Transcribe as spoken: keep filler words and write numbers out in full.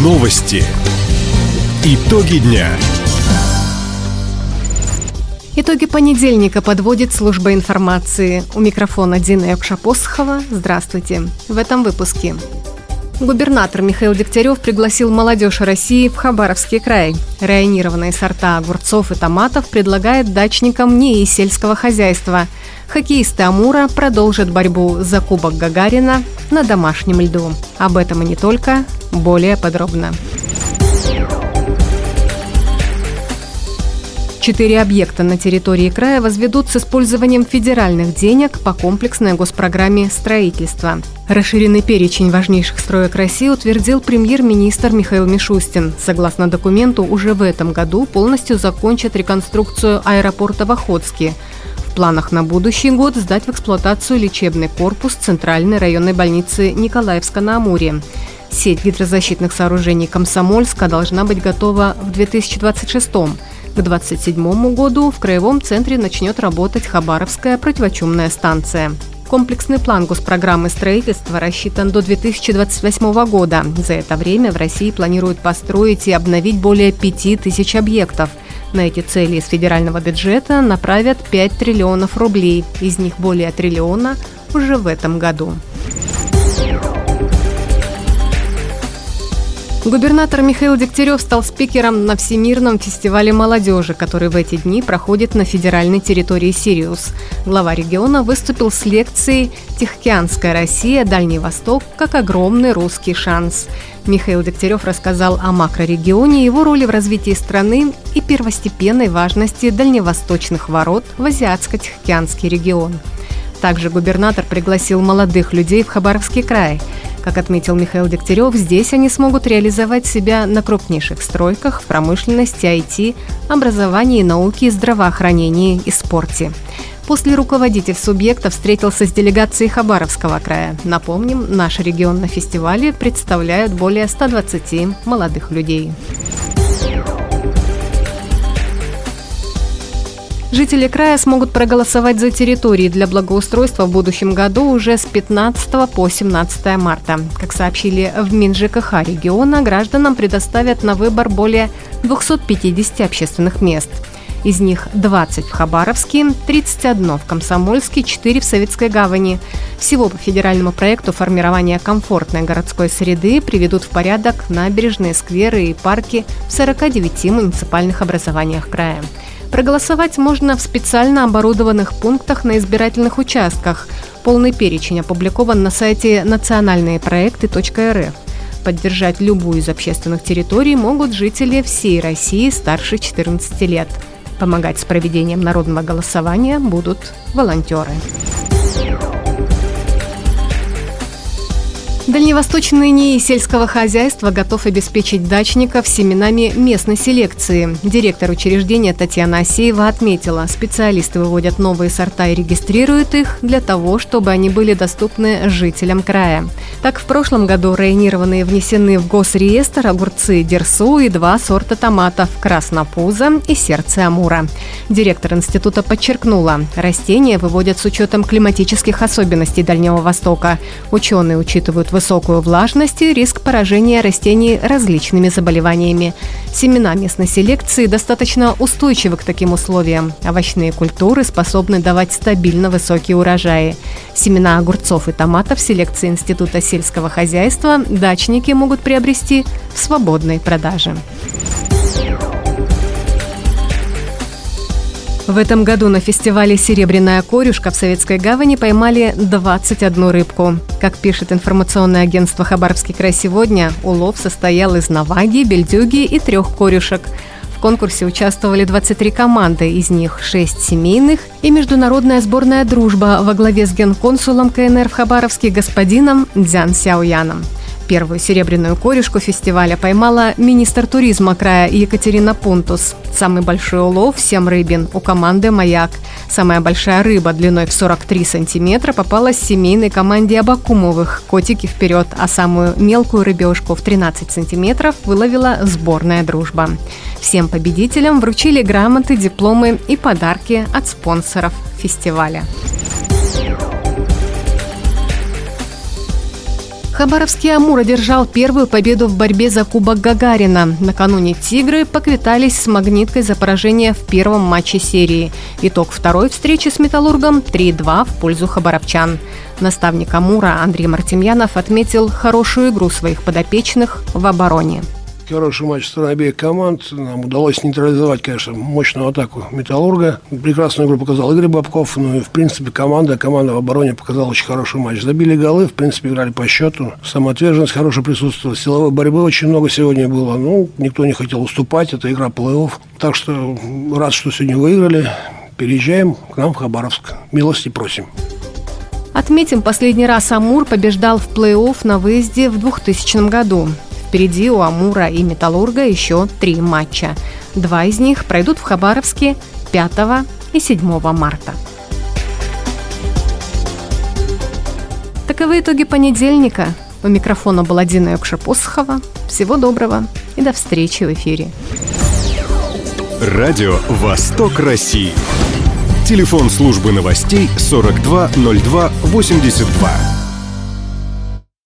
Новости. Итоги дня. Итоги понедельника подводит служба информации. У микрофона Дина Якшапосхова. Здравствуйте. В этом выпуске. Губернатор Михаил Дегтярев пригласил молодежь России в Хабаровский край. Районированные сорта огурцов и томатов предлагает дачникам НИИ сельского хозяйства. Хоккеисты Амура продолжат борьбу за Кубок Гагарина на домашнем льду. Об этом и не только. Более подробно. Четыре объекта на территории края возведут с использованием федеральных денег по комплексной госпрограмме строительства. Расширенный перечень важнейших строек России утвердил премьер-министр Михаил Мишустин. Согласно документу, уже в этом году полностью закончат реконструкцию аэропорта в Охотске. В планах на будущий год сдать в эксплуатацию лечебный корпус Центральной районной больницы Николаевска на Амуре. Сеть гидрозащитных сооружений Комсомольска должна быть готова в две тысячи двадцать шестом. К двадцать седьмому году в краевом центре начнет работать Хабаровская противочумная станция. Комплексный план госпрограммы строительства рассчитан до две тысячи двадцать восьмого года. За это время в России планируют построить и обновить более пяти тысяч объектов. На эти цели из федерального бюджета направят пять триллионов рублей. Из них более триллиона уже в этом году. Губернатор Михаил Дегтярев стал спикером на Всемирном фестивале молодежи, который в эти дни проходит на федеральной территории Сириус. Глава региона выступил с лекцией «Тихоокеанская Россия. Дальний Восток как огромный русский шанс». Михаил Дегтярев рассказал о макрорегионе, его роли в развитии страны и первостепенной важности дальневосточных ворот в Азиатско-Тихоокеанский регион. Также губернатор пригласил молодых людей в Хабаровский край. Как отметил Михаил Дегтярев, здесь они смогут реализовать себя на крупнейших стройках в промышленности, ай ти, образовании, науке, здравоохранении и спорте. После руководитель субъекта встретился с делегацией Хабаровского края. Напомним, наш регион на фестивале представляют более ста двадцати молодых людей. Жители края смогут проголосовать за территории для благоустройства в будущем году уже с пятнадцатого по семнадцатое марта. Как сообщили в МинЖКХ региона, гражданам предоставят на выбор более двухсот пятидесяти общественных мест. Из них двадцать в Хабаровске, тридцать одно в Комсомольске, четыре в Советской Гавани. Всего по федеральному проекту формирования комфортной городской среды приведут в порядок набережные, скверы и парки в сорока девяти муниципальных образованиях края. Проголосовать можно в специально оборудованных пунктах на избирательных участках. Полный перечень опубликован на сайте национальные проекты точка эр эф. Поддержать любую из общественных территорий могут жители всей России старше четырнадцати лет. Помогать с проведением народного голосования будут волонтеры. Дальневосточный НИИ сельского хозяйства готов обеспечить дачников семенами местной селекции. Директор учреждения Татьяна Асеева отметила, специалисты выводят новые сорта и регистрируют их для того, чтобы они были доступны жителям края. Так, в прошлом году районированные внесены в госреестр огурцы Дерсу и два сорта томатов – Краснопуза и Сердце Амура. Директор института подчеркнула, растения выводят с учетом климатических особенностей Дальнего Востока. Ученые учитывают высокую влажность и риск поражения растений различными заболеваниями. Семена местной селекции достаточно устойчивы к таким условиям. Овощные культуры способны давать стабильно высокие урожаи. Семена огурцов и томатов селекции Института сельского хозяйства дачники могут приобрести в свободной продаже. В этом году на фестивале «Серебряная корюшка» в Советской Гавани поймали двадцать одну рыбку. Как пишет информационное агентство «Хабаровский край сегодня», улов состоял из наваги, бельдюги и трех корюшек. В конкурсе участвовали двадцать три команды, из них шесть семейных и международная сборная «Дружба» во главе с генконсулом ка эн эр в Хабаровске господином Дзян Сяояном. Первую серебряную корюшку фестиваля поймала министр туризма края Екатерина Пунтус. Самый большой улов – семь рыбин у команды «Маяк». Самая большая рыба длиной в сорок три сантиметра попалась семейной команде Абакумовых «Котики вперед», а самую мелкую рыбешку в тринадцать сантиметров выловила сборная «Дружба». Всем победителям вручили грамоты, дипломы и подарки от спонсоров фестиваля. Хабаровский «Амур» одержал первую победу в борьбе за Кубок Гагарина. Накануне «Тигры» поквитались с «Магниткой» за поражение в первом матче серии. Итог второй встречи с «Металлургом» три-два в пользу хабаровчан. Наставник «Амура» Андрей Мартемьянов отметил хорошую игру своих подопечных в обороне. Хороший матч стороны обеих команд. Нам удалось нейтрализовать, конечно, мощную атаку «Металлурга». Прекрасную игру показал Игорь Бабков. Ну и, в принципе, команда, команда в обороне показала очень хороший матч. Забили голы, в принципе, играли по счету. Самоотверженность хорошо присутствовала. Силовой борьбы очень много сегодня было. Ну, никто не хотел уступать. Это игра плей-офф. Так что рад, что сегодня выиграли. Переезжаем к нам в Хабаровск. Милости просим. Отметим, последний раз «Амур» побеждал в плей-офф на выезде в двухтысячном году. Впереди у «Амура» и «Металлурга» еще три матча. Два из них пройдут в Хабаровске пятого и седьмого марта. Таковы итоги понедельника. У микрофона была Дина Йокшир-Посохова. Всего доброго и до встречи в эфире. Радио «Восток России». Телефон службы новостей сорок два ноль два восемьдесят два.